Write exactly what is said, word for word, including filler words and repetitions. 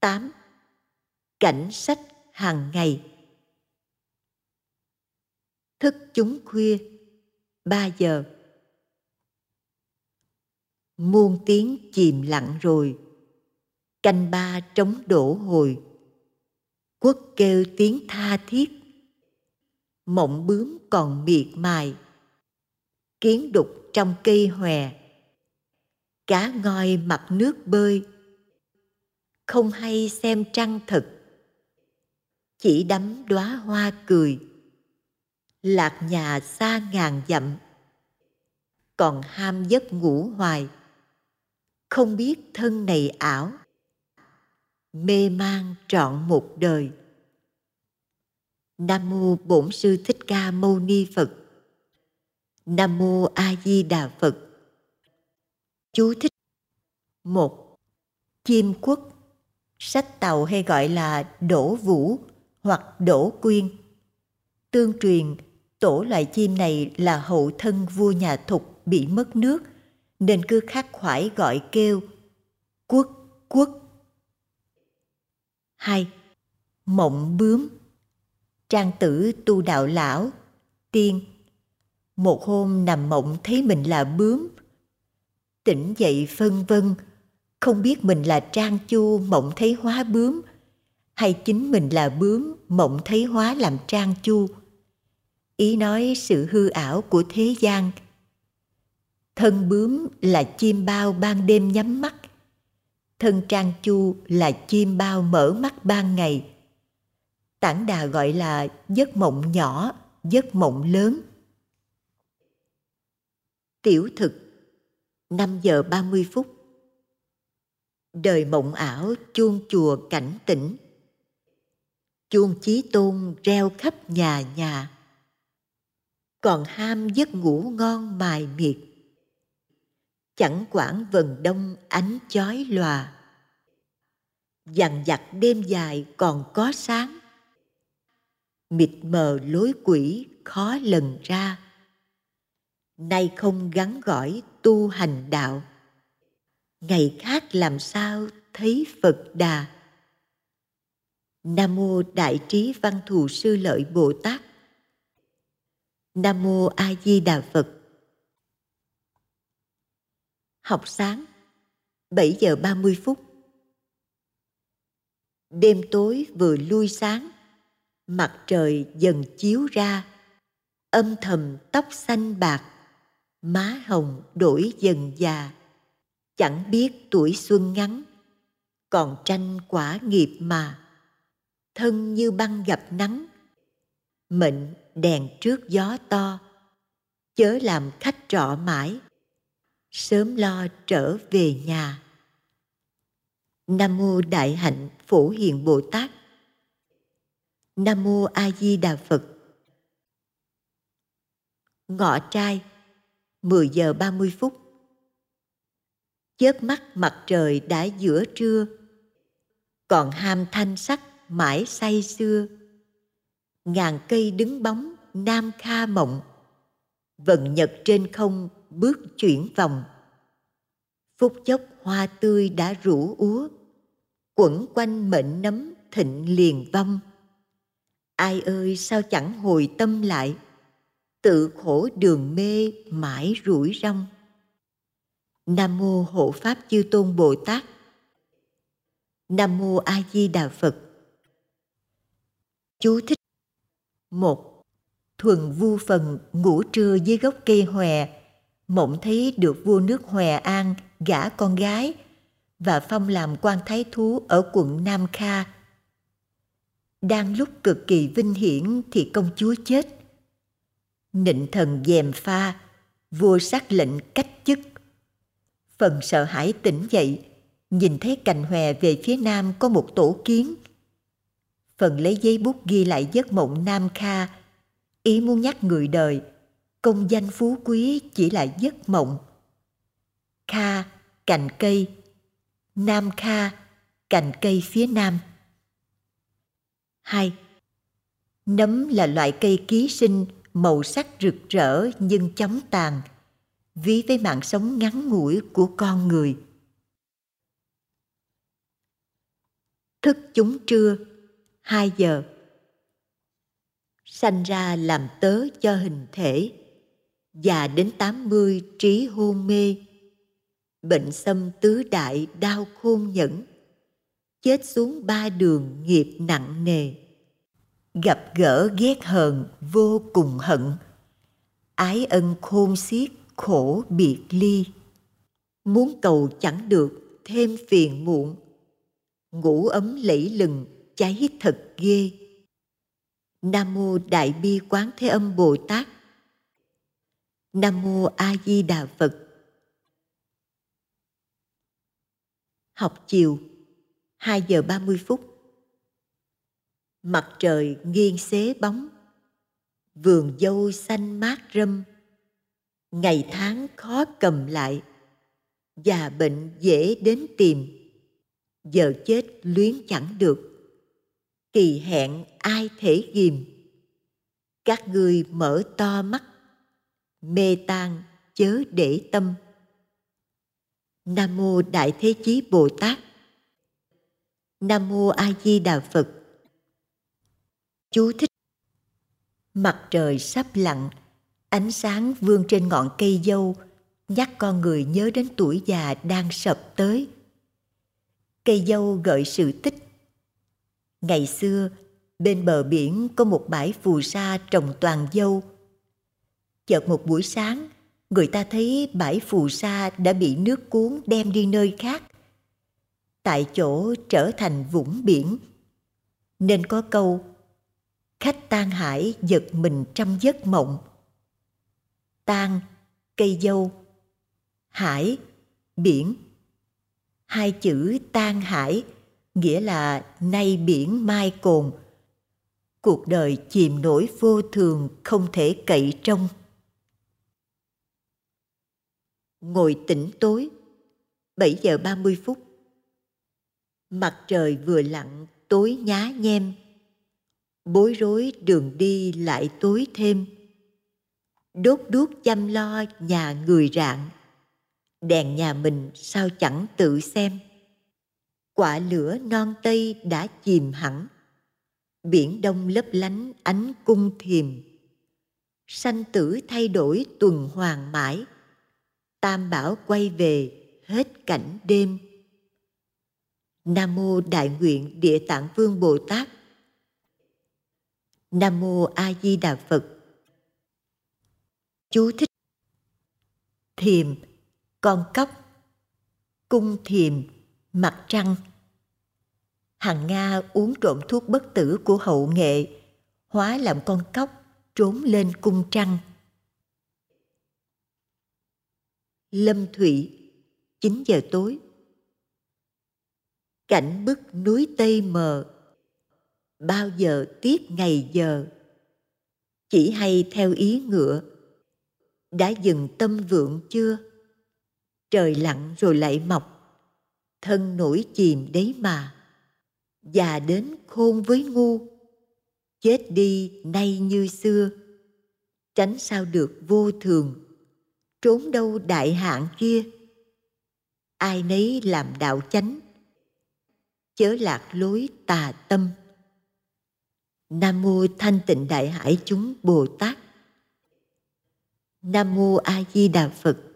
tám. Cảnh sách hàng ngày. Thức chúng khuya, ba giờ. Muôn tiếng chìm lặng rồi, canh ba trống đổ hồi. Quất kêu tiếng tha thiết, mộng bướm còn miệt mài. Kiến đục trong cây hòe, cá ngoi mặt nước bơi. Không hay xem trăng thực, chỉ đắm đóa hoa cười. Lạc nhà xa ngàn dặm, còn ham giấc ngủ hoài. Không biết thân này ảo, mê man trọn một đời. Nam mô Bổn Sư Thích Ca Mâu Ni Phật. Nam mô A Di Đà Phật. Chú thích. Một. Chim quất, sách Tàu hay gọi là đỗ vũ hoặc đỗ quyên. Tương truyền, tổ loài chim này là hậu thân vua nhà Thục bị mất nước, nên cứ khắc khoải gọi kêu quất quất. Hai. Mộng bướm. Trang tử Tu Đạo Lão, tiên. Một hôm nằm mộng thấy mình là bướm. Tỉnh dậy phân vân, không biết mình là Trang Chu mộng thấy hóa bướm, hay chính mình là bướm mộng thấy hóa làm Trang Chu. Ý nói sự hư ảo của thế gian. Thân bướm là chim bao ban đêm nhắm mắt, thân Trang Chu là chim bao mở mắt ban ngày. Tản Đà gọi là giấc mộng nhỏ, giấc mộng lớn. Tiểu thực, năm giờ ba mươi phút. Đời mộng ảo chuông chùa cảnh tỉnh. Chuông Chí Tôn reo khắp nhà nhà, còn ham giấc ngủ ngon mài miệt. Chẳng quản vần đông ánh chói lòa, dằn vặt đêm dài còn có sáng. Mịt mờ lối quỷ khó lần ra, nay không gắn gỏi tu hành đạo. Ngày khác làm sao thấy Phật Đà. Nam mô Đại Trí Văn Thù Sư Lợi Bồ Tát. Nam mô A Di Đà Phật. Học sáng, bảy giờ ba mươi phút. Đêm tối vừa lui sáng, mặt trời dần chiếu ra. Âm thầm tóc xanh bạc, má hồng đổi dần già. Chẳng biết tuổi xuân ngắn, còn tranh quả nghiệp mà. Thân như băng gặp nắng, mệnh đèn trước gió to. Chớ làm khách trọ mãi, sớm lo trở về nhà. Nam mô Đại Hạnh Phổ Hiền Bồ Tát. Nam mô A Di Đà Phật. Ngọ trai, mười giờ ba mươi phút. Chớp mắt mặt trời đã giữa trưa, còn ham thanh sắc mãi say sưa. Ngàn cây đứng bóng Nam Kha mộng, vầng nhật trên không bước chuyển vòng. Phút chốc hoa tươi đã rủ úa, quẩn quanh mệnh nấm thịnh liền vong. Ai ơi sao chẳng hồi tâm lại, tự khổ đường mê mãi rủi rong. Nam mô Hộ Pháp Chư Tôn Bồ Tát. Nam mô A Di Đà Phật. Chú thích. Một. Thuần Vu Phần ngủ trưa dưới gốc cây hòe, mộng thấy được vua nước Hòe An gả con gái và phong làm quan thái thú ở quận Nam Kha. Đang lúc cực kỳ vinh hiển thì công chúa chết. Nịnh thần gièm pha, vua sắc lệnh cách chức. Phần sợ hãi tỉnh dậy, nhìn thấy cành hòe về phía nam có một tổ kiến. Phần lấy giấy bút ghi lại giấc mộng Nam Kha, ý muốn nhắc người đời công danh phú quý chỉ là giấc mộng. Kha, cành cây. Nam Kha, cành cây phía nam. Hai. Nấm là loại cây ký sinh, màu sắc rực rỡ nhưng chóng tàn, ví với mạng sống ngắn ngủi của con người. Thức chúng trưa, hai giờ. Sanh ra làm tớ cho hình thể, già đến tám mươi trí hôn mê. Bệnh xâm tứ đại đau khôn nhẫn, chết xuống ba đường nghiệp nặng nề. Gặp gỡ ghét hờn vô cùng hận, ái ân khôn xiết khổ biệt ly. Muốn cầu chẳng được thêm phiền muộn, ngủ ấm lẫy lừng cháy thật ghê. Nam mô Đại Bi Quán Thế Âm Bồ Tát. Nam mô A Di Đà Phật. Học chiều, hai giờ ba mươi phút. Mặt trời nghiêng xế bóng, vườn dâu xanh mát râm. Ngày tháng khó cầm lại, già bệnh dễ đến tìm. Giờ chết luyến chẳng được, kỳ hẹn ai thể ghìm. Các ngươi mở to mắt, mê tan chớ để tâm. Nam mô Đại Thế Chí Bồ Tát. Nam mô A Di Đà Phật. Chú thích: Mặt trời sắp lặn, ánh sáng vươn trên ngọn cây dâu, nhắc con người nhớ đến tuổi già đang sập tới. Cây dâu gợi sự tích. Ngày xưa, bên bờ biển có một bãi phù sa trồng toàn dâu. Chợt một buổi sáng, người ta thấy bãi phù sa đã bị nước cuốn đem đi nơi khác. Tại chỗ trở thành vũng biển. Nên có câu, khách tan hải giật mình trăm giấc mộng. Tan, cây dâu. Hải, biển. Hai chữ tan hải nghĩa là nay biển mai cồn. Cuộc đời chìm nổi vô thường không thể cậy trông. Ngồi tĩnh tối, bảy giờ ba mươi phút. Mặt trời vừa lặn tối nhá nhem, bối rối đường đi lại tối thêm. Đốt đuốc chăm lo nhà người rạng, đèn nhà mình sao chẳng tự xem. Quả lửa non tây đã chìm hẳn, biển đông lấp lánh ánh cung thiềm. Sanh tử thay đổi tuần hoàn mãi, tam bảo quay về hết cảnh đêm. Nam mô Đại Nguyện Địa Tạng Vương Bồ Tát. Nam mô A Di Đà Phật. Chú thích: Thiềm, con cóc. Cung thiềm, mặt trăng. Hằng Nga uống trộm thuốc bất tử của hậu nghệ, hóa làm con cóc trốn lên cung trăng. Lâm Thụy, chín giờ tối. Cảnh bức núi Tây mờ, bao giờ tiếc ngày giờ. Chỉ hay theo ý ngựa, đã dừng tâm vượng chưa? Trời lặn rồi lại mọc, thân nổi chìm đấy mà. Già đến khôn với ngu, chết đi nay như xưa. Tránh sao được vô thường, trốn đâu đại hạn kia. Ai nấy làm đạo chánh, chớ lạc lối tà tâm. Nam mô Thanh Tịnh Đại Hải chúng Bồ Tát. Nam mô A Di Đà Phật.